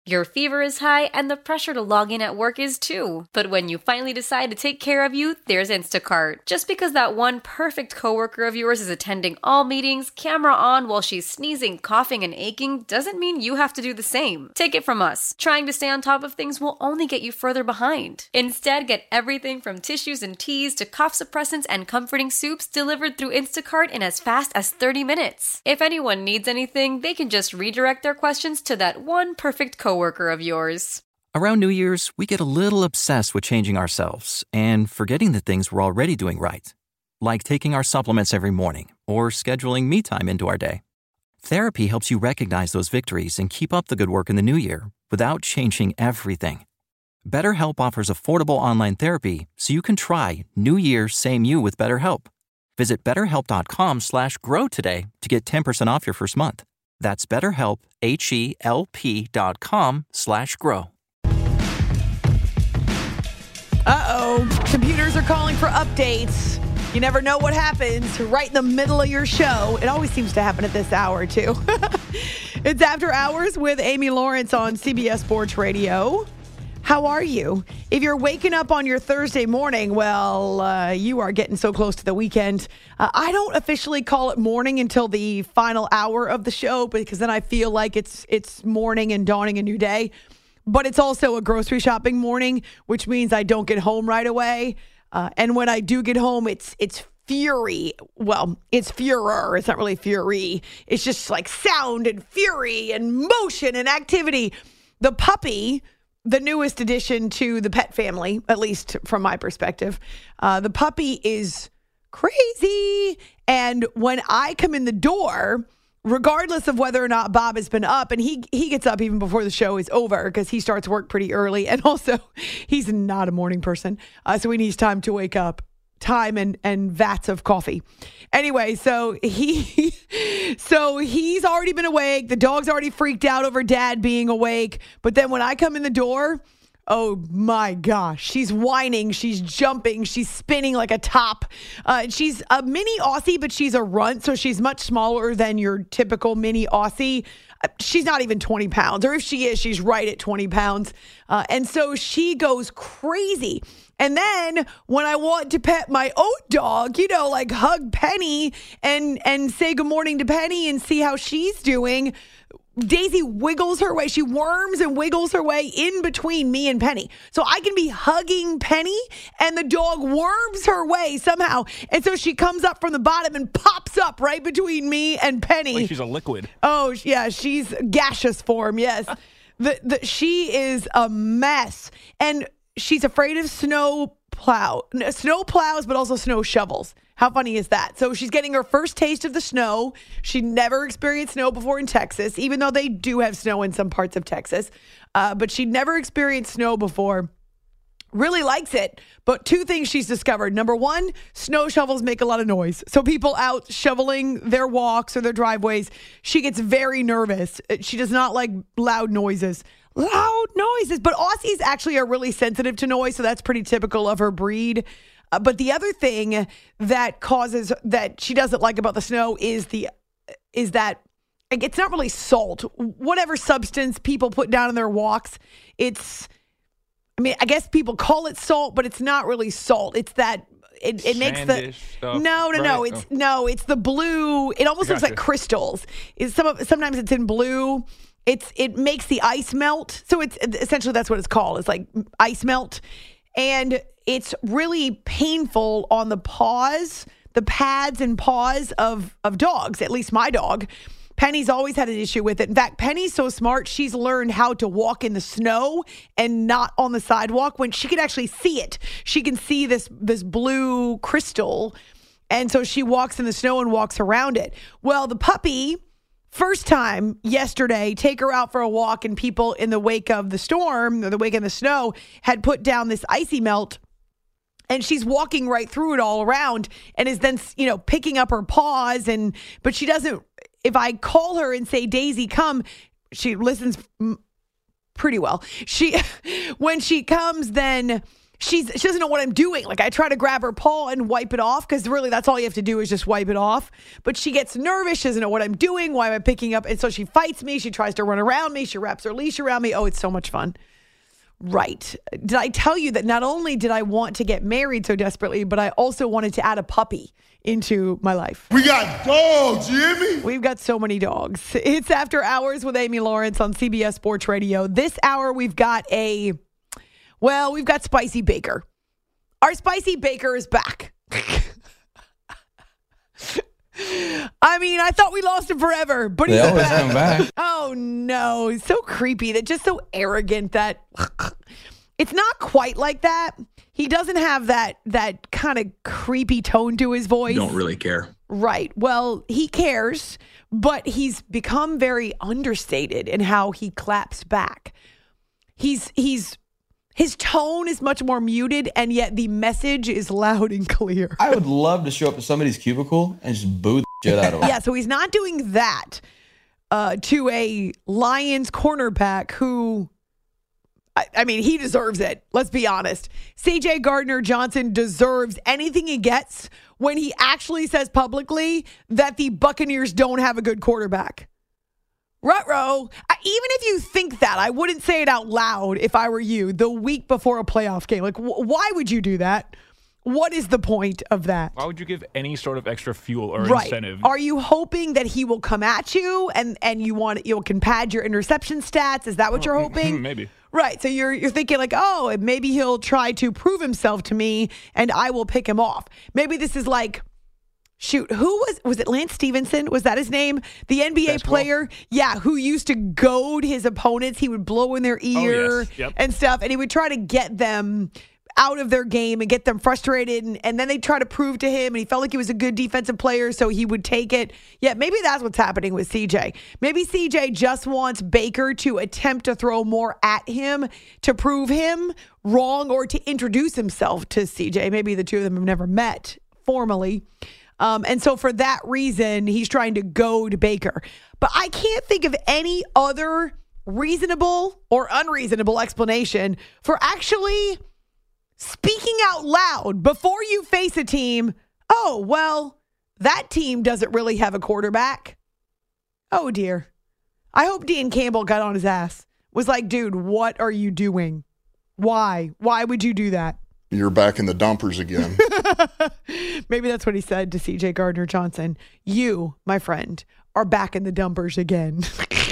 Your fever is high and the pressure to log in at work is too. But when you finally decide to take care of you, there's Instacart. Just because that one perfect coworker of yours is attending all meetings, camera on while she's sneezing, coughing, and aching, doesn't mean you have to do the same. Take it from us. Trying to stay on top of things will only get you further behind. Instead, get everything from tissues and teas to cough suppressants and comforting soups delivered through Instacart in as fast as 30 minutes. If anyone needs anything, they can just redirect their questions to that one perfect coworker of yours. Around New Year's, we get a little obsessed with changing ourselves and forgetting the things we're already doing right, like taking our supplements every morning or scheduling me time into our day. Therapy helps you recognize those victories and keep up the good work in the new year without changing everything. BetterHelp offers affordable online therapy so you can try New Year, Same You with BetterHelp. Visit BetterHelp.com/grow today to get 10% off your first month. That's BetterHelp, HELP.com/grow. Computers are calling for updates. You never know what happens right in the middle of your show. It always seems to happen at this hour, too. It's After Hours with Amy Lawrence on CBS Sports Radio. How are you? If you're waking up on your Thursday morning, well, you are getting so close to the weekend. I don't officially call it morning until the final hour of the show because then I feel like it's morning and dawning a new day. But it's also a grocery shopping morning, which means I don't get home right away. And when I do get home, it's fury. Well, it's furor. It's not really fury. It's just like sound and fury and motion and activity. The puppy, the newest addition to the pet family, at least from my perspective, the puppy is crazy. And when I come in the door, regardless of whether or not Bob has been up, and he gets up even before the show is over because he starts work pretty early. And also, he's not a morning person, so he needs time to wake up, time and vats of coffee. Anyway, so he's already been awake. The dog's already freaked out over Dad being awake. But then when I come in the door, oh my gosh, she's whining, she's jumping, she's spinning like a top. She's a mini Aussie, but she's a runt, so she's much smaller than your typical mini Aussie. She's not even 20 pounds, or if she is, she's right at 20 pounds. And so she goes crazy. And then when I want to pet my own dog, like hug Penny and say good morning to Penny and see how she's doing, Daisy wiggles her way. She worms and wiggles her way in between me and Penny. So I can be hugging Penny and the dog worms her way somehow. And so she comes up from the bottom and pops up right between me and Penny. Like she's a liquid. Oh, yeah. She's gaseous form. Yes. She is a mess. And she's afraid of snow plows, but also snow shovels. How funny is that? So she's getting her first taste of the snow. She never experienced snow before in Texas, even though they do have snow in some parts of Texas. But she never experienced snow before. Really likes it. But two things she's discovered. Number one, snow shovels make a lot of noise. So people out shoveling their walks or their driveways, she gets very nervous. She does not like loud noises. But Aussies actually are really sensitive to noise, so that's pretty typical of her breed. But the other thing that she doesn't like about the snow is that it's not really salt. Whatever substance people put down in their walks, I guess people call it salt, but it's not really salt. It's that it makes the stuff, no. It's the blue. It almost looks like crystals. Sometimes it's in blue. It makes the ice melt. So it's essentially that's what it's called. It's like ice melt. And it's really painful on the paws, the pads and paws of dogs, at least my dog. Penny's always had an issue with it. In fact, Penny's so smart, she's learned how to walk in the snow and not on the sidewalk when she can actually see it. She can see this blue crystal, and so she walks in the snow and walks around it. Well, the puppy, first time yesterday, take her out for a walk, and people in the wake of the storm, or the wake of the snow, had put down this icy melt. And she's walking right through it all around and is then, picking up her paws. But she doesn't, if I call her and say, Daisy, come, she listens pretty well. When she comes, then she doesn't know what I'm doing. Like, I try to grab her paw and wipe it off because really that's all you have to do is just wipe it off. But she gets nervous. She doesn't know what I'm doing. Why am I picking up? And so she fights me. She tries to run around me. She wraps her leash around me. Oh, it's so much fun. Right. Did I tell you that not only did I want to get married so desperately, but I also wanted to add a puppy into my life? We got dogs, you hear me? We've got so many dogs. It's After Hours with Amy Lawrence on CBS Sports Radio. This hour, we've got Spicy Baker. Our Spicy Baker is back. I mean, I thought we lost him forever, but he's always back. come back. Oh, no. He's so creepy. That just so arrogant that it's not quite like that. He doesn't have that kind of creepy tone to his voice. Don't really care. Right. Well, he cares, but he's become very understated in how he claps back. His tone is much more muted, and yet the message is loud and clear. I would love to show up to somebody's cubicle and just boo the shit out of them. Yeah, so he's not doing that to a Lions cornerback who, I mean, he deserves it. Let's be honest. C.J. Gardner-Johnson deserves anything he gets when he actually says publicly that the Buccaneers don't have a good quarterback. Ruh-roh. Even if you think that, I wouldn't say it out loud if I were you the week before a playoff game. Like, why would you do that? What is the point of that? Why would you give any sort of extra fuel or right. incentive? Are you hoping that he will come at you and you can pad your interception stats? Is that what you're hoping? Maybe. Right. So you're thinking like, oh, maybe he'll try to prove himself to me and I will pick him off. Maybe this is like, shoot, who was it Lance Stevenson? Was that his name? The NBA Basketball? player? Yeah, who used to goad his opponents. He would blow in their ear and stuff, and he would try to get them out of their game and get them frustrated, and then they try to prove to him, and he felt like he was a good defensive player, so he would take it. Yeah, maybe that's what's happening with CJ. Maybe CJ just wants Baker to attempt to throw more at him to prove him wrong or to introduce himself to CJ. Maybe the two of them have never met formally. And so for that reason, he's trying to goad Baker. But I can't think of any other reasonable or unreasonable explanation for actually speaking out loud before you face a team. Oh, well, that team doesn't really have a quarterback. Oh, dear. I hope Dean Campbell got on his ass. Was like, dude, what are you doing? Why? Why would you do that? You're back in the dumpers again. Maybe that's what he said to C.J. Gardner-Johnson. You, my friend, are back in the dumpers again.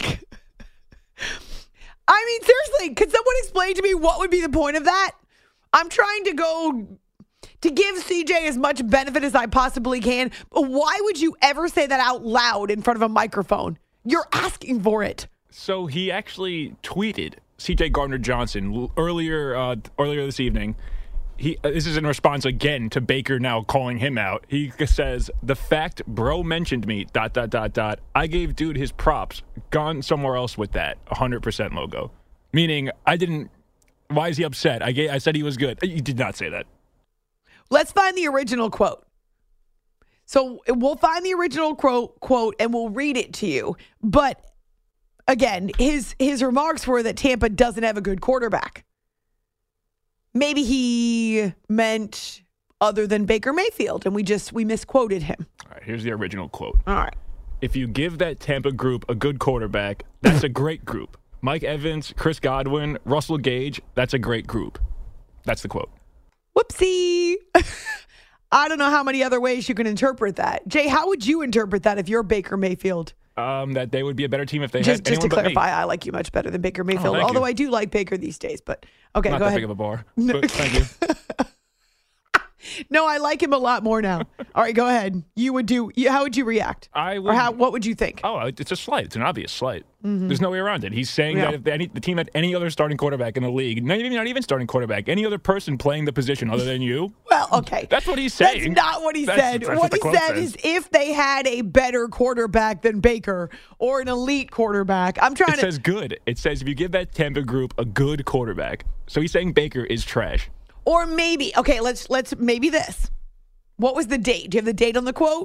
I mean, seriously, could someone explain to me what would be the point of that? I'm trying to give C.J. as much benefit as I possibly can, but why would you ever say that out loud in front of a microphone? You're asking for it. So he actually tweeted C.J. Gardner-Johnson earlier this evening. This is in response again to Baker now calling him out. He says, "The fact bro mentioned me, ... I gave dude his props. Gone somewhere else with that. 100% logo." Meaning, I didn't... Why is he upset? I said he was good. You did not say that. Let's find the original quote. So we'll find the original quote and we'll read it to you. But again, his remarks were that Tampa doesn't have a good quarterback. Maybe he meant other than Baker Mayfield, and we misquoted him. All right, here's the original quote. All right. "If you give that Tampa group a good quarterback, that's a great group. Mike Evans, Chris Godwin, Russell Gage, that's a great group." That's the quote. Whoopsie. I don't know how many other ways you can interpret that. Jay, how would you interpret that if you're Baker Mayfield? That they would be a better team if they just had anyone to but me. clarify, I like you much better than Baker Mayfield, thank although you. I do like Baker these days. But okay, Not go that ahead. big of a bar. But thank you. No, I like him a lot more now. All right, go ahead. How would you react? What would you think? Oh, it's a slight. It's an obvious slight. Mm-hmm. There's no way around it. He's saying that if the team had any other starting quarterback in the league, not even starting quarterback, any other person playing the position other than you. Well, okay. That's what he's saying. That's not what he said. That's what the he quote said says. is if they had a better quarterback than Baker or an elite quarterback. It says good. It says if you give that Tampa group a good quarterback. So he's saying Baker is trash. Or maybe, okay, let's maybe this. What was the date? Do you have the date on the quote?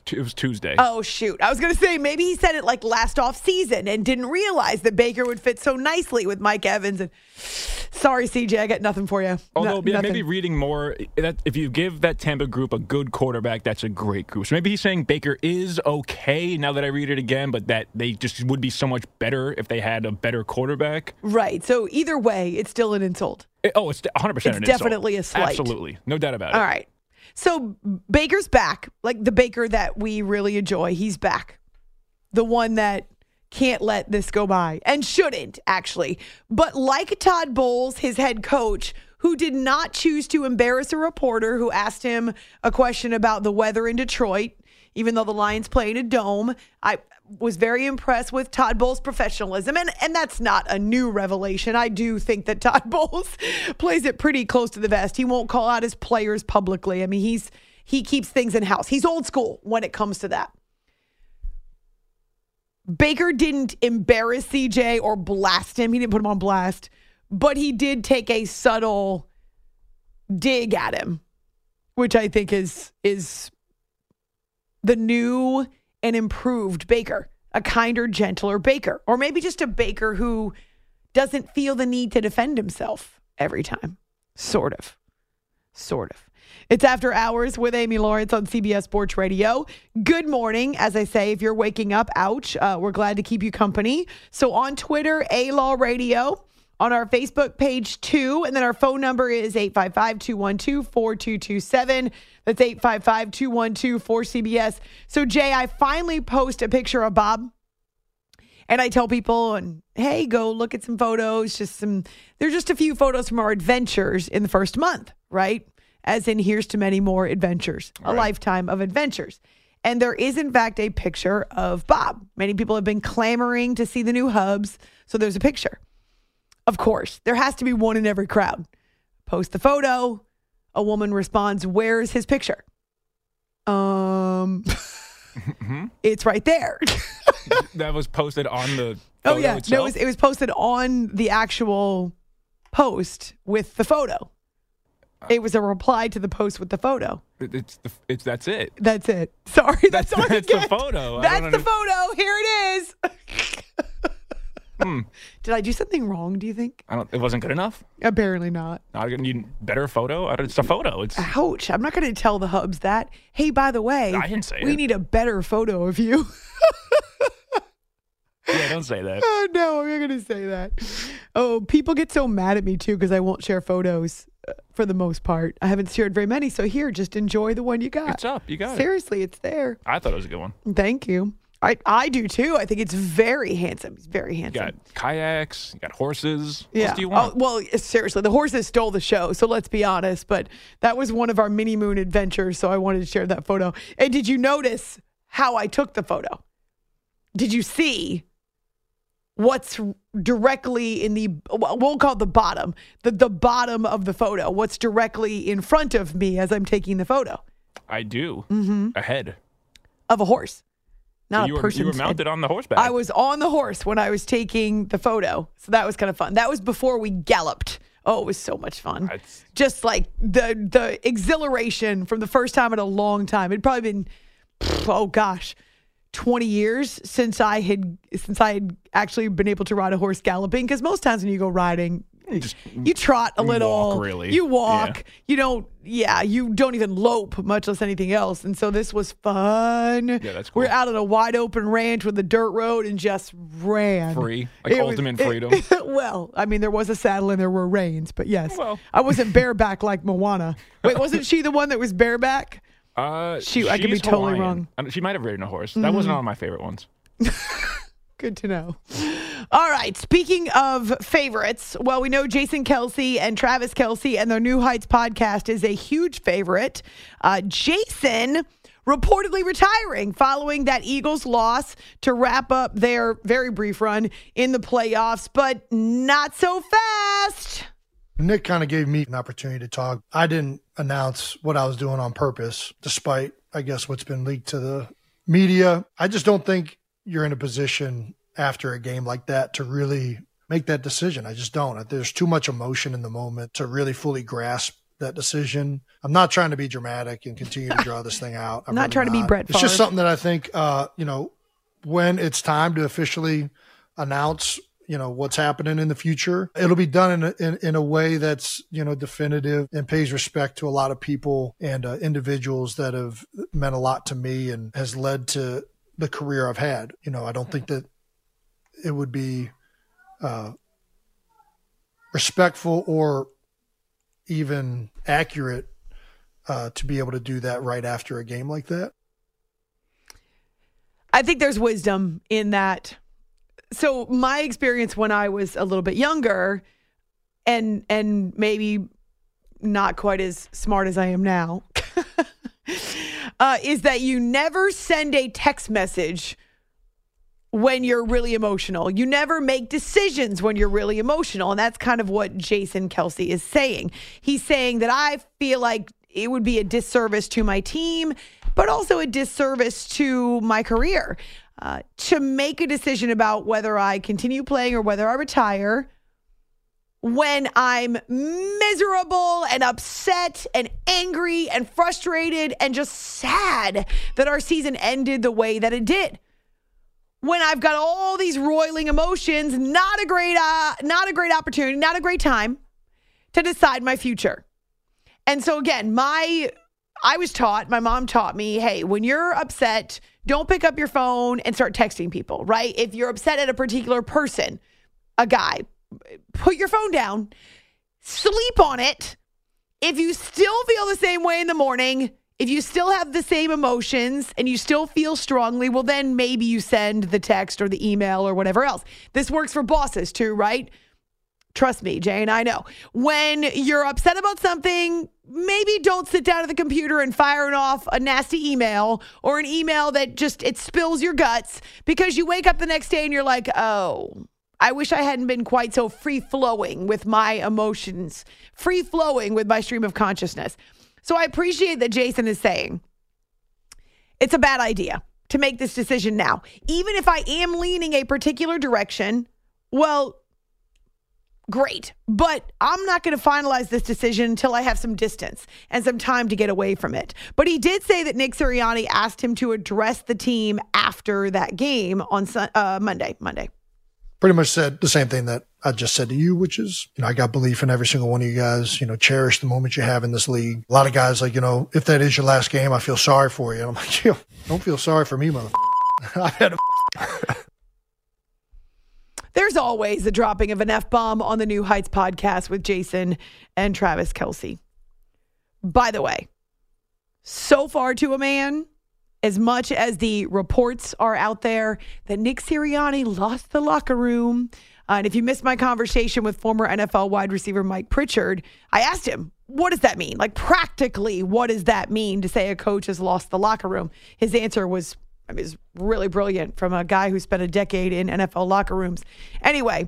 It was Tuesday. Oh, shoot. I was going to say maybe he said it like last off season and didn't realize that Baker would fit so nicely with Mike Evans. And sorry, CJ, I got nothing for you. Although, nothing. maybe reading more, that if you give that Tampa group a good quarterback, that's a great group. So maybe he's saying Baker is okay now that I read it again, but that they just would be so much better if they had a better quarterback. Right. So either way, it's still an insult. It's 100% an insult. It's definitely a slight. Absolutely. No doubt about it. All right. So Baker's back, like the Baker that we really enjoy. He's back. The one that can't let this go by and shouldn't, actually. But like Todd Bowles, his head coach, who did not choose to embarrass a reporter who asked him a question about the weather in Detroit, even though the Lions play in a dome. I was very impressed with Todd Bowles' professionalism, and that's not a new revelation. I do think that Todd Bowles plays it pretty close to the vest. He won't call out his players publicly. I mean, he keeps things in-house. He's old school when it comes to that. Baker didn't embarrass CJ or blast him. He didn't put him on blast, but he did take a subtle dig at him, which I think is the new and improved Baker, a kinder, gentler Baker, or maybe just a Baker who doesn't feel the need to defend himself every time. Sort of. It's After Hours with Amy Lawrence on CBS Sports Radio. Good morning. As I say, if you're waking up, ouch, we're glad to keep you company. So on Twitter, A-Law Radio. On our Facebook page, too. And then our phone number is 855-212-4227. That's 855-212-4CBS. So, Jay, I finally post a picture of Bob. And I tell people, hey, go look at some photos. There's just a few photos from our adventures in the first month, right? As in, here's to many more adventures. Right. A lifetime of adventures. And there is, in fact, a picture of Bob. Many people have been clamoring to see the new hubs. So there's a picture. Of course, there has to be one in every crowd. Post the photo. A woman responds, "Where's his picture?" It's right there. That was posted on the photo itself? No, it was posted on the actual post with the photo. It was a reply to the post with the photo. That's it. That's it. Sorry, that's all That's the photo. That's the photo. Here it is. Did I do something wrong, do you think? It wasn't good enough? Apparently not. Not going to need better photo? It's a photo. Ouch. I'm not going to tell the hubs that. Hey, by the way, I didn't say we need a better photo of you. Yeah, don't say that. Oh, no, I'm not going to say that. Oh, people get so mad at me, too, because I won't share photos for the most part. I haven't shared very many, so here, just enjoy the one you got. It's up. You got it. Seriously, it's there. I thought it was a good one. Thank you. I do too. I think it's very handsome. He's very handsome. You got kayaks. You got horses. Yeah. What else do you want? Oh, well, seriously, the horses stole the show. So let's be honest. But that was one of our mini moon adventures. So I wanted to share that photo. And did you notice how I took the photo? Did you see what's directly in the, we'll call it the bottom, the bottom of the photo? What's directly in front of me as I'm taking the photo? I do. A head of a horse. Not so a person. You were mounted on the horseback. I was on the horse when I was taking the photo. So that was kind of fun. That was before we galloped. Oh, it was so much fun. Just like the exhilaration from the first time in a long time. It'd probably been, 20 years since I had actually been able to ride a horse galloping. Because most times when you go riding, you trot a little. Walk, really. You walk. Yeah. You don't even lope, much less anything else. And so this was fun. Yeah, that's cool. We're out on a wide open ranch with a dirt road and just ran. Free. Ultimate freedom. Well, I mean, there was a saddle and there were reins, but yes. Well. I wasn't bareback like Moana. Wait, wasn't she the one that was bareback? Shoot, I could be totally wrong. She might have ridden a horse. That wasn't one of my favorite ones. Good to know. All right. Speaking of favorites, well, we know Jason Kelce and Travis Kelce and their New Heights podcast is a huge favorite. Jason reportedly retiring following that Eagles loss to wrap up their very brief run in the playoffs, but not so fast. Nick kind of gave me an opportunity to talk. I didn't announce what I was doing on purpose, despite, I guess, what's been leaked to the media. I just don't think you're in a position after a game like that to really make that decision. I just don't. There's too much emotion in the moment to really fully grasp that decision. I'm not trying to be dramatic and continue to draw this thing out. I'm not trying to be Brett Favre. It's just something that I think, when it's time to officially announce, what's happening in the future, it'll be done in a way that's, definitive and pays respect to a lot of people and individuals that have meant a lot to me and has led to the career I've had. I don't think that it would be respectful or even accurate to be able to do that right after a game like that. I think there's wisdom in that. So my experience when I was a little bit younger and maybe not quite as smart as I am now is that you never send a text message when you're really emotional. You never make decisions when you're really emotional. And that's kind of what Jason Kelce is saying. He's saying that I feel like it would be a disservice to my team, but also a disservice to my career. To make a decision about whether I continue playing or whether I retire when I'm miserable and upset and angry and frustrated and just sad that our season ended the way that it did. When I've got all these roiling emotions, not a great opportunity, not a great time to decide my future. And so again, my mom taught me, hey, when you're upset, don't pick up your phone and start texting people, right? If you're upset at a particular person, a guy, put your phone down, sleep on it. If you still feel the same way in the morning, if you still have the same emotions and you still feel strongly, well, then maybe you send the text or the email or whatever else. This works for bosses too, right? Trust me, Jay and I know. When you're upset about something, maybe don't sit down at the computer and firing off a nasty email or an email that it spills your guts because you wake up the next day and you're like, oh, I wish I hadn't been quite so free-flowing with my emotions, free-flowing with my stream of consciousness. So I appreciate that Jason is saying it's a bad idea to make this decision now. Even if I am leaning a particular direction, well, great. But I'm not going to finalize this decision until I have some distance and some time to get away from it. But he did say that Nick Sirianni asked him to address the team after that game on Monday. Pretty much said the same thing that I just said to you, which is, I got belief in every single one of you guys, cherish the moment you have in this league. A lot of guys like, if that is your last game, I feel sorry for you. And I'm like, don't feel sorry for me, motherfucker. I've had a There's always the dropping of an F-bomb on the New Heights podcast with Jason and Travis Kelce. By the way, so far to a man, as much as the reports are out there that Nick Sirianni lost the locker room, and if you missed my conversation with former NFL wide receiver Mike Pritchard, I asked him, what does that mean? Like practically, what does that mean to say a coach has lost the locker room? His answer was really brilliant from a guy who spent a decade in NFL locker rooms. Anyway,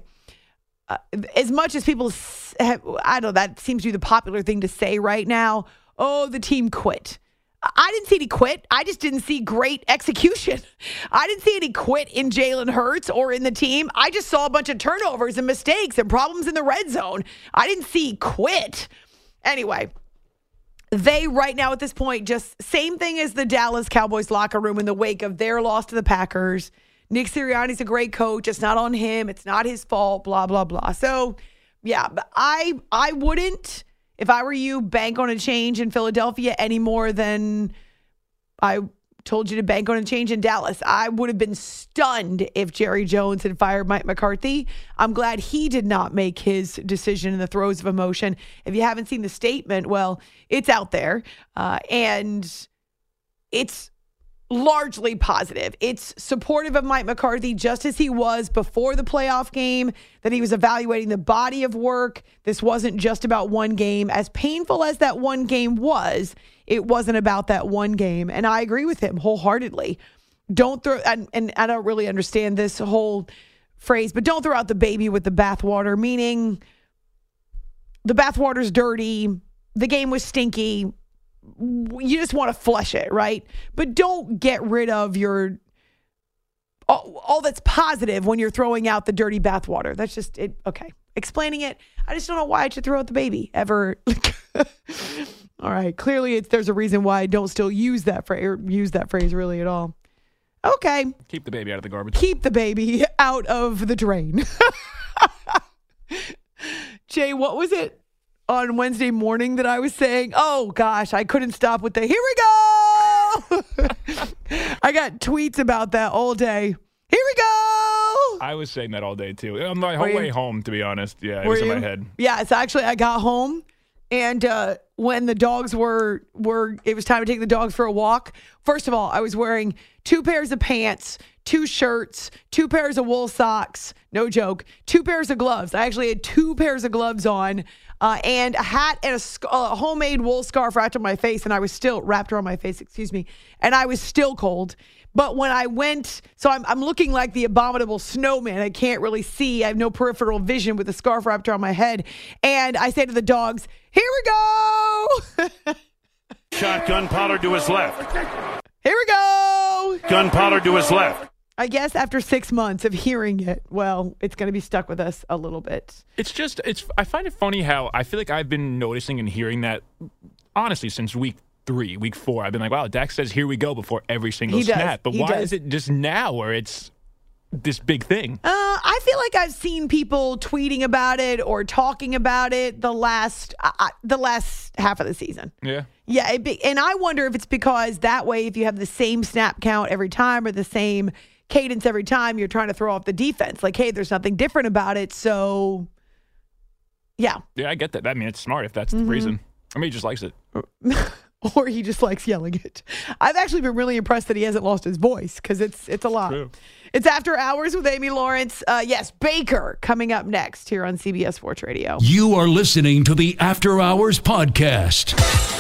as much as people that seems to be the popular thing to say right now. Oh, the team quit. I didn't see any quit. I just didn't see great execution. I didn't see any quit in Jalen Hurts or in the team. I just saw a bunch of turnovers and mistakes and problems in the red zone. I didn't see quit. Anyway, they right now at this point, just same thing as the Dallas Cowboys locker room in the wake of their loss to the Packers. Nick Sirianni's a great coach. It's not on him. It's not his fault, blah, blah, blah. So, yeah, but I wouldn't, if I were you, bank on a change in Philadelphia any more than I told you to bank on a change in Dallas. I would have been stunned if Jerry Jones had fired Mike McCarthy. I'm glad he did not make his decision in the throes of emotion. If you haven't seen the statement, well, it's out there. And it's largely positive. It's supportive of Mike McCarthy, just as he was before the playoff game, that he was evaluating the body of work. This wasn't just about one game. As painful as that one game was, it wasn't about that one game. And I agree with him wholeheartedly. Don't throw, and I don't really understand this whole phrase, but don't throw out the baby with the bathwater, meaning the bathwater's dirty, the game was stinky, you just want to flush it, right? But don't get rid of your all that's positive when you're throwing out the dirty bathwater. That's just it. Okay. Explaining it. I just don't know why I should throw out the baby ever. All right. Clearly there's a reason why I don't still use that phrase really at all. Okay. Keep the baby out of the garbage. Keep the baby out of the drain. Jay, what was it on Wednesday morning that I was saying? Oh, gosh, I couldn't stop with the, here we go. I got tweets about that all day. Here we go. I was saying that all day, too. On my whole way home, to be honest. Yeah, it Were was in you? my head. Yeah, it's actually, I got home, and when the dogs were it was time to take the dogs for a walk. First of all, I was wearing 2 pairs of pants, 2 shirts, 2 pairs of wool socks. No joke. 2 pairs of gloves. I actually had 2 pairs of gloves on, and a hat and a homemade wool scarf wrapped on my face, and I was still wrapped around my face. Excuse me, and I was still cold. But when I went, so I'm looking like the abominable snowman. I can't really see. I have no peripheral vision with the scarf wrapped around my head. And I say to the dogs, here we go. Shotgun Pollard to his left. Here we go. Gun Pollard to his left. I guess after 6 months of hearing it, well, it's going to be stuck with us a little bit. I find it funny how I feel like I've been noticing and hearing that, honestly, since week 4. I've been like, wow, Dak says, here we go before every single snap. But why is it just now where it's this big thing? I feel like I've seen people tweeting about it or talking about it the last half of the season. Yeah. Yeah, and I wonder if it's because that way, if you have the same snap count every time or the same cadence every time, you're trying to throw off the defense. Like, hey, there's nothing different about it, so yeah. Yeah, I get that. I mean, it's smart if that's the reason. I mean, he just likes it. Or he just likes yelling it. I've actually been really impressed that he hasn't lost his voice because it's a lot. True. It's After Hours with Amy Lawrence. Yes, Baker coming up next here on CBS Sports Radio. You are listening to the After Hours Podcast.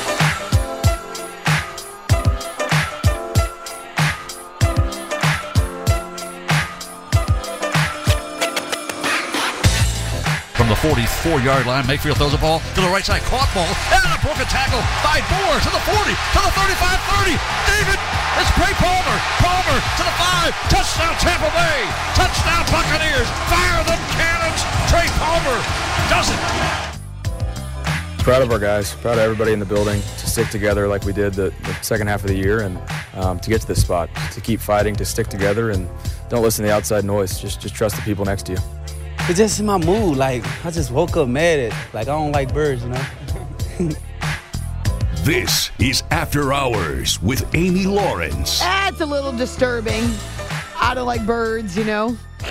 From the 44-yard line, Mayfield throws the ball to the right side. Caught ball. And a broken tackle by Moore to the 40, to the 35, 30. David, it's Trey Palmer. Palmer to the 5. Touchdown, Tampa Bay. Touchdown, Buccaneers. Fire them cannons. Trey Palmer does it. Proud of our guys. Proud of everybody in the building to stick together like we did the second half of the year and to get to this spot, to keep fighting, to stick together, and don't listen to the outside noise. Just trust the people next to you. It's just in my mood. Like, I just woke up mad at, like, I don't like birds, you know? This is After Hours with Amy Lawrence. That's a little disturbing. I don't like birds, you know?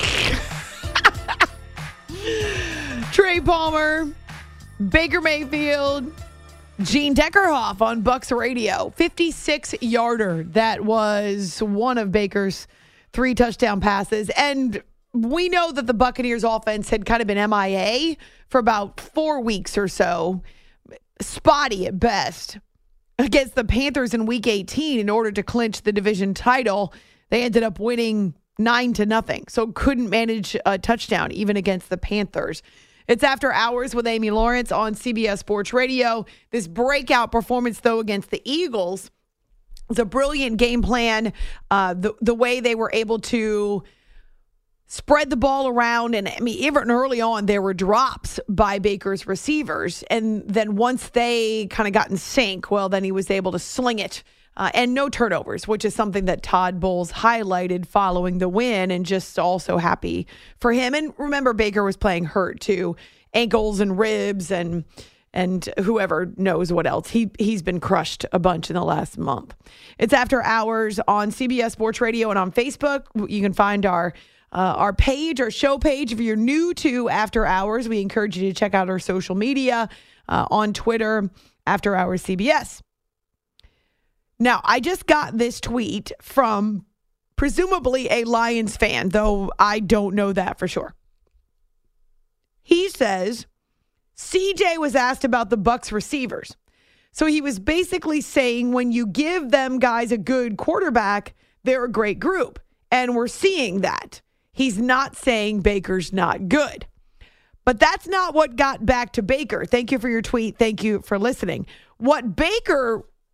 Trey Palmer, Baker Mayfield, Gene Deckerhoff on Bucks Radio. 56-yarder. That was one of Baker's 3 touchdown passes. And we know that the Buccaneers offense had kind of been MIA for about 4 weeks or so. Spotty at best. Against the Panthers in Week 18 in order to clinch the division title, they ended up winning 9-0. So couldn't manage a touchdown even against the Panthers. It's After Hours with Amy Lawrence on CBS Sports Radio. This breakout performance, though, against the Eagles was a brilliant game plan. The way they were able to spread the ball around. And I mean, even early on, there were drops by Baker's receivers. And then once they kind of got in sync, well, then he was able to sling it. And no turnovers, which is something that Todd Bowles highlighted following the win, and just also happy for him. And remember, Baker was playing hurt too, ankles and ribs and whoever knows what else. He's been crushed a bunch in the last month. It's After Hours on CBS Sports Radio and on Facebook. You can find our page, our show page. If you're new to After Hours, we encourage you to check out our social media on Twitter, After Hours CBS. Now, I just got this tweet from presumably a Lions fan, though I don't know that for sure. He says, CJ was asked about the Bucs receivers. So he was basically saying when you give them guys a good quarterback, they're a great group. And we're seeing that. He's not saying Baker's not good. But that's not what got back to Baker. Thank you for your tweet. Thank you for listening. What Baker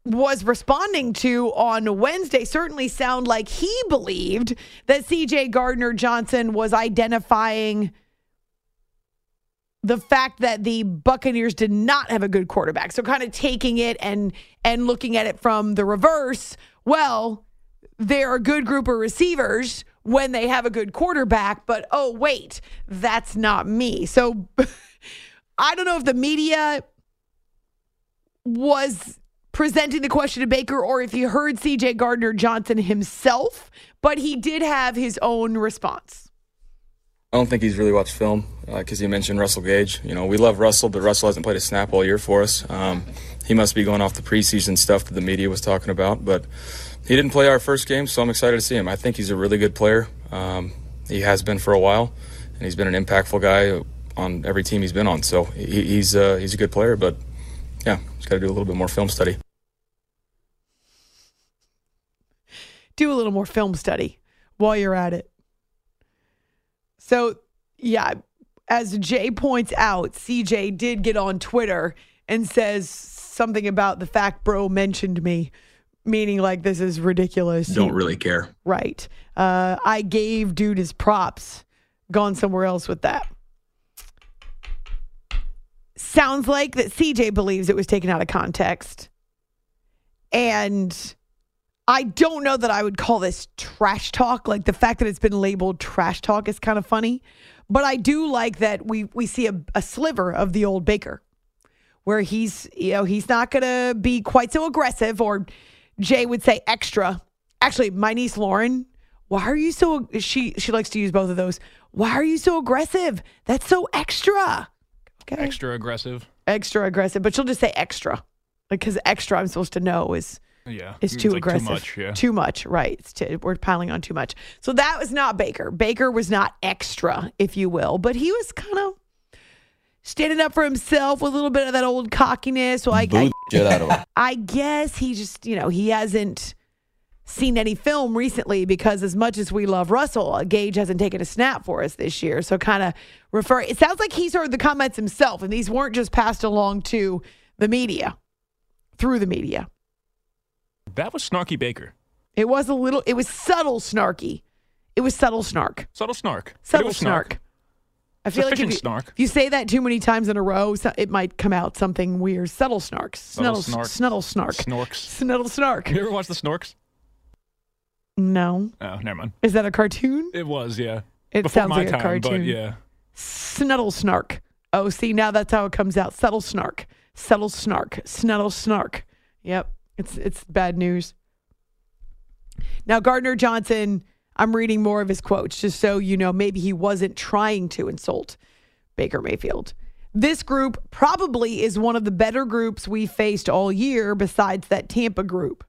was responding to on Wednesday certainly sound like he believed that C.J. Gardner-Johnson was identifying the fact that the Buccaneers did not have a good quarterback. So kind of taking it and looking at it from the reverse. Well, they're a good group of receivers when they have a good quarterback, but oh, wait, that's not me. So I don't know if the media was presenting the question to Baker or if he heard C.J. Gardner-Johnson himself, but he did have his own response. I don't think he's really watched film because he mentioned Russell Gage. You know, we love Russell, but Russell hasn't played a snap all year for us. He must be going off the preseason stuff that the media was talking about, but he didn't play our first game, so I'm excited to see him. I think he's a really good player. He has been for a while, and he's been an impactful guy on every team he's been on. So he's a good player, but yeah, he's got to do a little bit more film study. Do a little more film study while you're at it. So, yeah, as Jay points out, CJ did get on Twitter and says something about the fact bro mentioned me, meaning like this is ridiculous. Don't really care. Right. I gave dude his props. Gone somewhere else with that. Sounds like that CJ believes it was taken out of context. And I don't know that I would call this trash talk. Like the fact that it's been labeled trash talk is kind of funny. But I do like that we see a sliver of the old Baker where he's not going to be quite so aggressive, or Jay would say extra. Actually, my niece Lauren, why are you so, she likes to use both of those. Why are you so aggressive? That's so extra. Okay. Extra aggressive. Extra aggressive. But she'll just say extra. Because extra I'm supposed to know is too like aggressive. Too much, yeah. Too much, right. We're piling on too much. So that was not Baker. Baker was not extra, if you will. But he was kind of standing up for himself with a little bit of that old cockiness. So I guess he just, he hasn't seen any film recently because as much as we love Russell, Gage hasn't taken a snap for us this year. So kind of it sounds like he's heard the comments himself, and these weren't just passed along to the media, through the media. That was snarky Baker. It was subtle snarky. It was subtle snark. Subtle snark. Subtle snark. I feel like if you say that too many times in a row, it might come out something weird. Subtle snarks. Snuttle snark. Snorks. Snuttle snark. You ever watch the Snorks? No. Oh, never mind. Is that a cartoon? It was, yeah. It Before sounds my like time, a cartoon. But yeah. Snuttle snark. Oh, see, now that's how it comes out. Subtle snark. Subtle snark. Snuttle snark. Yep. It's bad news. Now, Gardner-Johnson, I'm reading more of his quotes just so you know maybe he wasn't trying to insult Baker Mayfield. This group probably is one of the better groups we faced all year besides that Tampa group.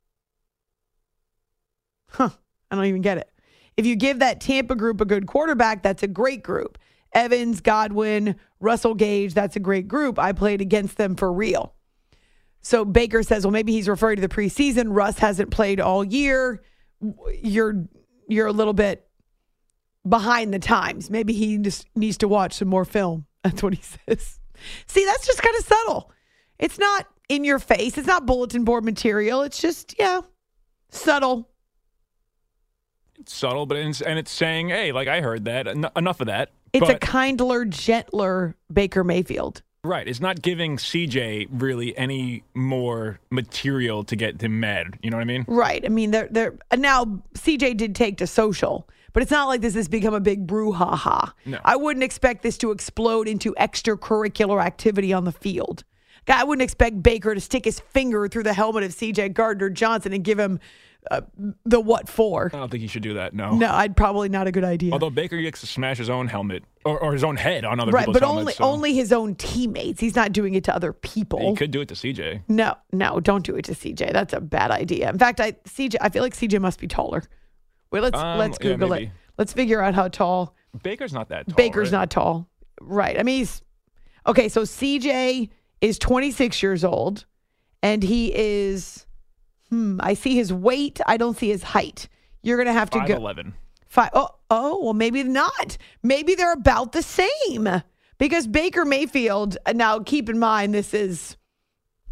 I don't even get it. If you give that Tampa group a good quarterback, that's a great group. Evans, Godwin, Russell Gage, that's a great group. I played against them for real. So Baker says, well, maybe he's referring to the preseason. Russ hasn't played all year. You're a little bit behind the times. Maybe he just needs to watch some more film. That's what he says. See, that's just kind of subtle. It's not in your face. It's not bulletin board material. It's just, subtle. It's subtle, but it's saying, hey, like I heard that. Enough of that. It's a kindler, gentler Baker Mayfield. Right. It's not giving CJ really any more material to get him mad. You know what I mean? Right. I mean, now CJ did take to social, but it's not like this has become a big brouhaha. No. I wouldn't expect this to explode into extracurricular activity on the field. I wouldn't expect Baker to stick his finger through the helmet of CJ Gardner-Johnson and give him the what for. I don't think he should do that, no. No, I'd probably not a good idea. Although Baker gets to smash his own helmet or his own head on other people's but helmets. only his own teammates. He's not doing it to other people. He could do it to CJ. No, don't do it to CJ. That's a bad idea. In fact, I feel like CJ must be taller. Wait, let's Google it. Let's figure out how tall. Baker's not that tall. Baker's not tall. Right. I mean, he's okay. So CJ is 26 years old, and he is. I see his weight. I don't see his height. You're going to have to 5'11". Well, maybe not. Maybe they're about the same because Baker Mayfield. Now, keep in mind, this is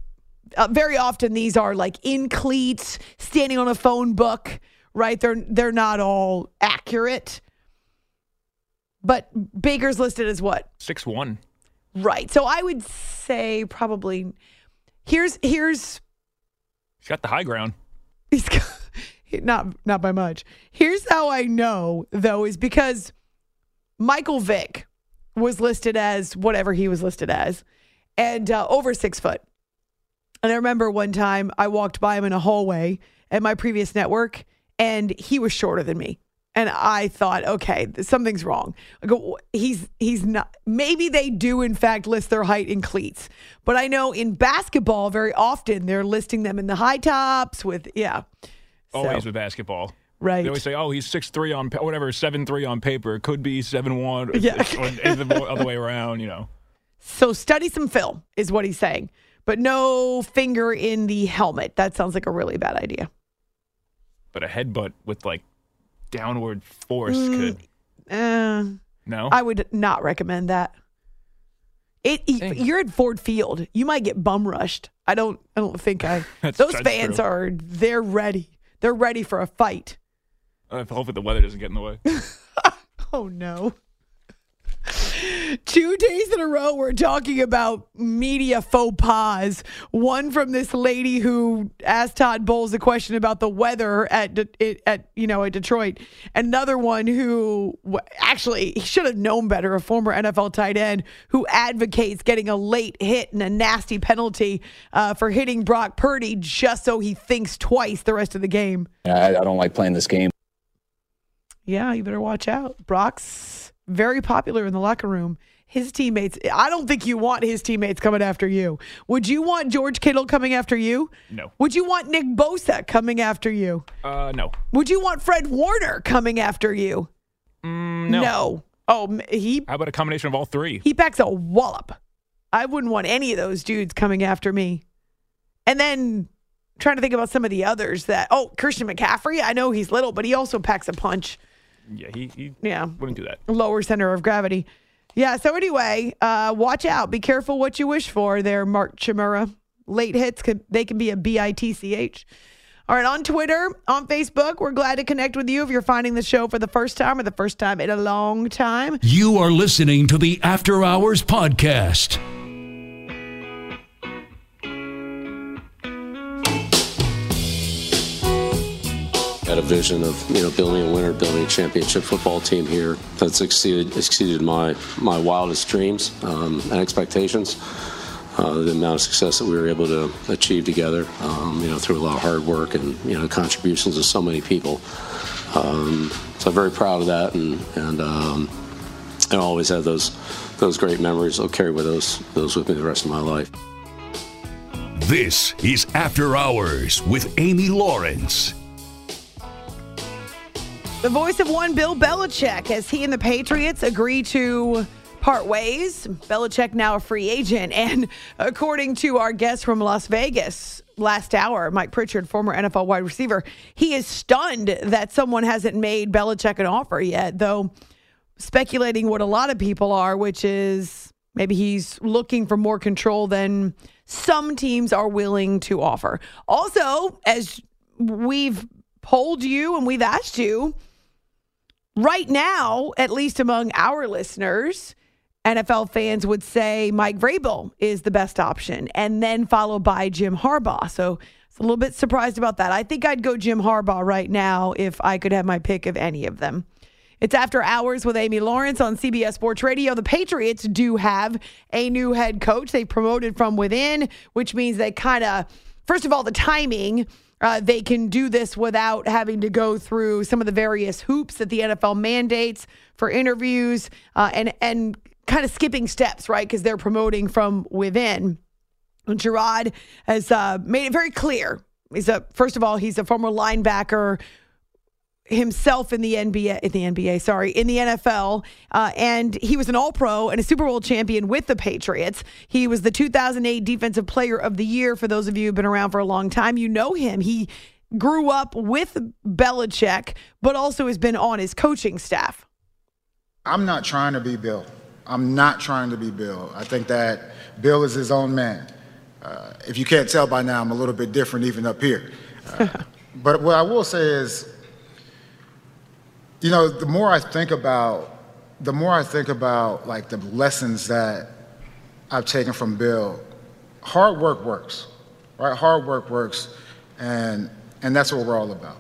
very often these are like in cleats, standing on a phone book, right? They're not all accurate. But Baker's listed as what? 6'1". Right. So I would say probably he's got the high ground. He's got, not by much. Here's how I know, though, is because Michael Vick was listed as whatever he was listed as, and over 6 foot. And I remember one time I walked by him in a hallway at my previous network, and he was shorter than me. And I thought, okay, something's wrong. I go, he's not. Maybe they do, in fact, list their height in cleats. But I know in basketball, very often, they're listing them in the high tops with, yeah. Always with basketball. Right. They always say, oh, he's 6'3" on, whatever, 7'3" on paper. It could be 7'1", yeah. or the other way around, you know. So study some film is what he's saying. But no finger in the helmet. That sounds like a really bad idea. But a headbutt with, like, downward force could. No? I would not recommend that. You're at Ford Field. You might get bum rushed. I don't think those fans true. They're ready. They're ready for a fight. Hopefully the weather doesn't get in the way. Oh, no. 2 days in a row, we're talking about media faux pas. One from this lady who asked Todd Bowles a question about the weather at Detroit. Another one who actually he should have known better, a former NFL tight end who advocates getting a late hit and a nasty penalty for hitting Brock Purdy just so he thinks twice the rest of the game. I don't like playing this game. Yeah, you better watch out. Brock's very popular in the locker room. His teammates, I don't think you want his teammates coming after you. Would you want George Kittle coming after you? No. Would you want Nick Bosa coming after you? No. Would you want Fred Warner coming after you? No. Oh, How about a combination of all three? He packs a wallop. I wouldn't want any of those dudes coming after me. And then trying to think about some of the others Christian McCaffrey. I know he's little, but he also packs a punch. Yeah, he yeah. wouldn't do that. Lower center of gravity. Yeah, so anyway, watch out. Be careful what you wish for there, Mark Chimura. Late hits, they can be a bitch. All right, on Twitter, on Facebook, we're glad to connect with you if you're finding the show for the first time or the first time in a long time. You are listening to the After Hours Podcast. Had a vision of building a winner, building a championship football team here that's exceeded my wildest dreams and expectations. The amount of success that we were able to achieve together, through a lot of hard work and contributions of so many people. So I'm very proud of that, and I always have those great memories. I'll carry those with me the rest of my life. This is After Hours with Amy Lawrence. The voice of one, Bill Belichick, as he and the Patriots agree to part ways. Belichick now a free agent. And according to our guest from Las Vegas last hour, Mike Pritchard, former NFL wide receiver, he is stunned that someone hasn't made Belichick an offer yet, though speculating what a lot of people are, which is maybe he's looking for more control than some teams are willing to offer. Also, as we've polled you and we've asked you, right now, at least among our listeners, NFL fans would say Mike Vrabel is the best option, and then followed by Jim Harbaugh. So it's a little bit surprised about that. I think I'd go Jim Harbaugh right now if I could have my pick of any of them. It's After Hours with Amy Lawrence on CBS Sports Radio. The Patriots do have a new head coach. They promoted from within, which means they kind of, first of all, the timing. They can do this without having to go through some of the various hoops that the NFL mandates for interviews and kind of skipping steps, right? Because they're promoting from within. Gerard has made it very clear. First of all, he's a former linebacker himself in the NFL. And he was an All-Pro and a Super Bowl champion with the Patriots. He was the 2008 Defensive Player of the Year. For those of you who've been around for a long time, you know him. He grew up with Belichick, but also has been on his coaching staff. I'm not trying to be Bill. I think that Bill is his own man. If you can't tell by now, I'm a little bit different even up here. But what I will say is, the more I think about like the lessons that I've taken from Bill, hard work works, right? Hard work works, and that's what we're all about.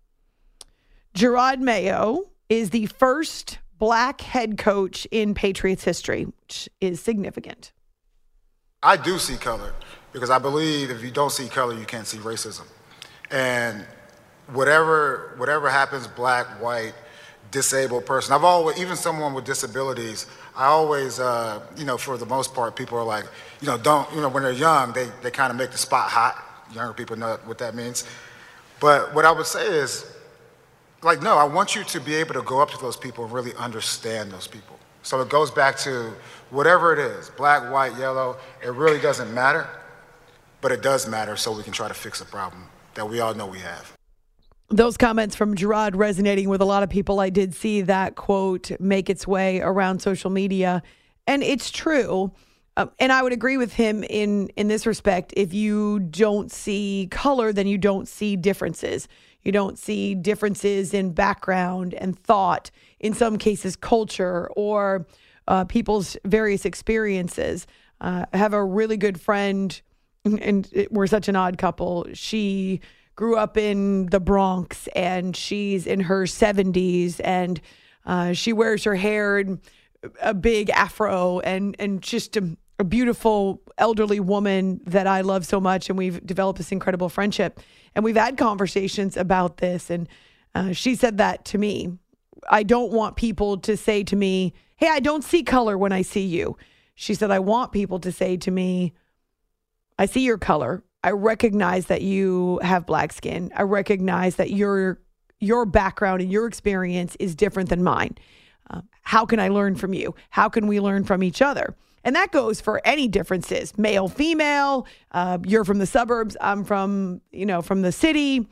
Jerod Mayo is the first black head coach in Patriots history, which is significant. I do see color because I believe if you don't see color, you can't see racism. And whatever happens, black, white, disabled person, I've always, even someone with disabilities, I always, for the most part, people are like, when they're young, they kind of make the spot hot. Younger people know what that means. But what I would say is, no, I want you to be able to go up to those people and really understand those people. So it goes back to whatever it is, black, white, yellow, it really doesn't matter, but it does matter so we can try to fix a problem that we all know we have. Those comments from Jerod resonating with a lot of people. I did see that quote make its way around social media, and it's true. And I would agree with him in this respect. If you don't see color, then you don't see differences. You don't see differences in background and thought, in some cases culture, or people's various experiences. I have a really good friend, and we're such an odd couple. She grew up in the Bronx, and she's in her 70s, and she wears her hair in a big afro, and just a beautiful elderly woman that I love so much, and we've developed this incredible friendship. And we've had conversations about this, and she said that to me. I don't want people to say to me, hey, I don't see color when I see you. She said, I want people to say to me, I see your color. I recognize that you have black skin. I recognize that your background and your experience is different than mine. How can I learn from you? How can we learn from each other? And that goes for any differences, male, female, you're from the suburbs, I'm from the city.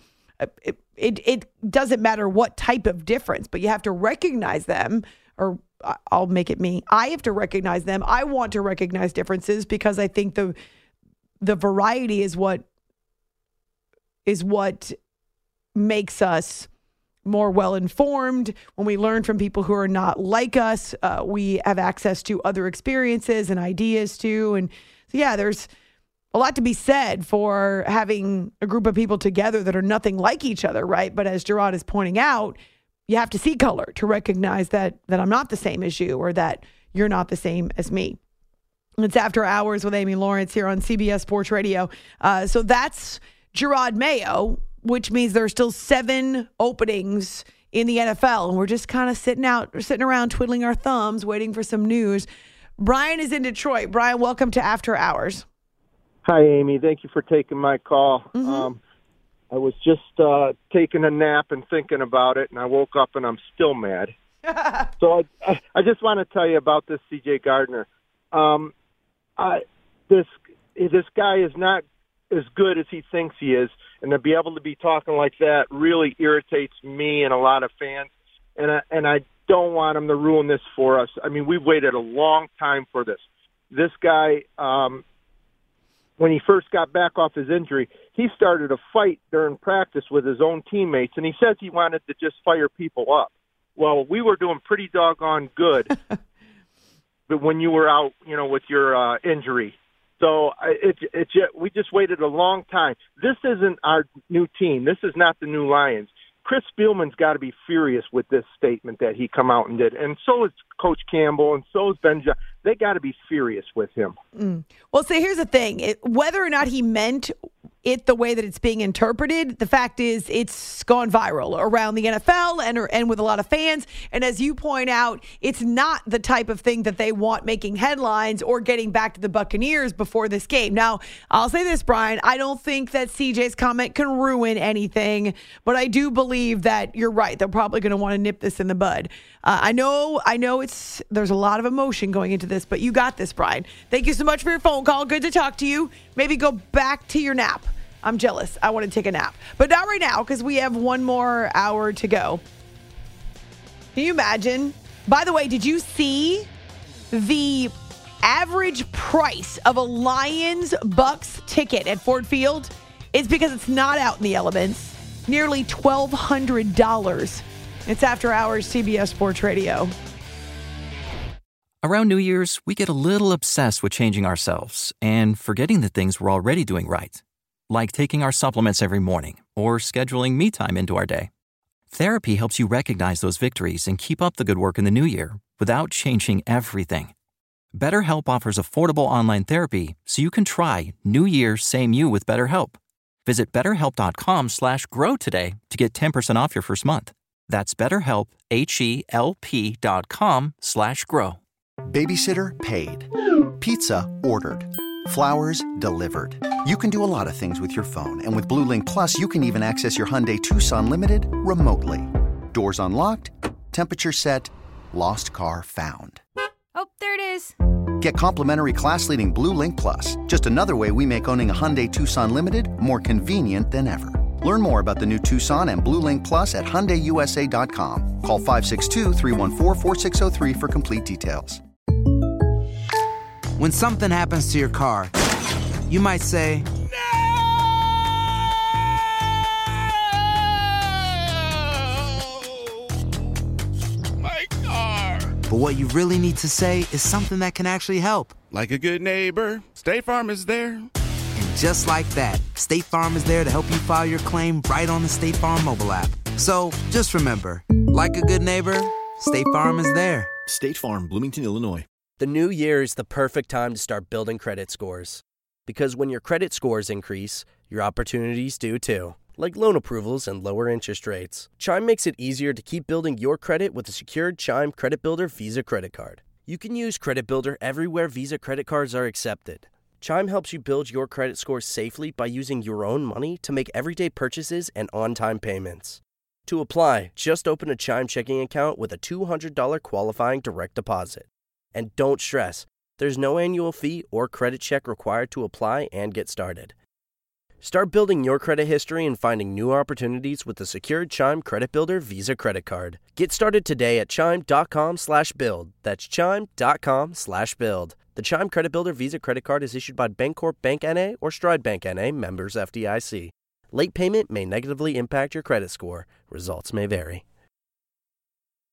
It doesn't matter what type of difference, but you have to recognize them, or I'll make it me. I have to recognize them. I want to recognize differences because I think the variety is what makes us more well-informed. When we learn from people who are not like us, we have access to other experiences and ideas too. And so, yeah, there's a lot to be said for having a group of people together that are nothing like each other, right? But as Jerod is pointing out, you have to see color to recognize that I'm not the same as you, or that you're not the same as me. It's After Hours with Amy Lawrence here on CBS Sports Radio. So that's Jerod Mayo, which means there's still 7 openings in the NFL. And we're just kind of sitting around twiddling our thumbs, waiting for some news. Brian is in Detroit. Brian, welcome to After Hours. Hi, Amy. Thank you for taking my call. Mm-hmm. I was just taking a nap and thinking about it, and I woke up and I'm still mad. So I just want to tell you about this C.J. Gardner. This guy is not as good as he thinks he is, and to be able to be talking like that really irritates me and a lot of fans, and I don't want him to ruin this for us. I mean, we've waited a long time for this. This guy, when he first got back off his injury, he started a fight during practice with his own teammates, and he says he wanted to just fire people up. Well, we were doing pretty doggone good but when you were out, with your injury. So we just waited a long time. This isn't our new team. This is not the new Lions. Chris Spielman's got to be furious with this statement that he come out and did. And so is Coach Campbell, and so is Ben Johnson. They got to be furious with him. Well, so here's the thing. Whether or not he meant it the way that it's being interpreted, the fact is it's gone viral around the NFL and with a lot of fans. And as you point out, it's not the type of thing that they want making headlines or getting back to the Buccaneers before this game. Now, I'll say this, Brian. I don't think that CJ's comment can ruin anything, but I do believe that you're right. They're probably going to want to nip this in the bud. I know there's a lot of emotion going into this, but you got this, Brian. Thank you so much for your phone call. Good to talk to you. Maybe go back to your nap. I'm jealous. I want to take a nap. But not right now, because we have one more hour to go. Can you imagine? By the way, did you see the average price of a Lions-Bucks ticket at Ford Field is, because it's not out in the elements, nearly $1,200. It's After Hours, CBS Sports Radio. Around New Year's, we get a little obsessed with changing ourselves and forgetting the things we're already doing right, like taking our supplements every morning or scheduling me time into our day. Therapy helps you recognize those victories and keep up the good work in the new year without changing everything. BetterHelp offers affordable online therapy so you can try New Year, Same You with BetterHelp. Visit BetterHelp.com/grow today to get 10% off your first month. That's BetterHelp, HELP.com/grow. Babysitter paid. Pizza ordered. Flowers delivered. You can do a lot of things with your phone, and with Blue Link Plus, you can even access your Hyundai Tucson Limited remotely. Doors unlocked, temperature set, lost car found. Oh, there it is. Get complimentary class-leading Blue Link Plus, just another way we make owning a Hyundai Tucson Limited more convenient than ever. Learn more about the new Tucson and Blue Link Plus at HyundaiUSA.com. Call 562-314-4603 for complete details. When something happens to your car, you might say, My car. but what you really need to say is something that can actually help. Like a good neighbor, State Farm is there. And just like that, State Farm is there to help you file your claim right on the State Farm mobile app. So just remember, like a good neighbor, State Farm is there. State Farm, Bloomington, Illinois. The new year is the perfect time to start building credit scores. Because when your credit scores increase, your opportunities do too. Like loan approvals and lower interest rates. Chime makes it easier to keep building your credit with a secured Chime Credit Builder Visa credit card. You can use Credit Builder everywhere Visa credit cards are accepted. Chime helps you build your credit score safely by using your own money to make everyday purchases and on-time payments. To apply, just open a Chime checking account with a $200 qualifying direct deposit. And don't stress, there's no annual fee or credit check required to apply and get started. Start building your credit history and finding new opportunities with the secured Chime Credit Builder Visa credit card. Get started today at chime.com/build. That's chime.com/build. The Chime Credit Builder Visa credit card is issued by Bancorp Bank N.A. or Stride Bank N.A., members FDIC. Late payment may negatively impact your credit score. Results may vary.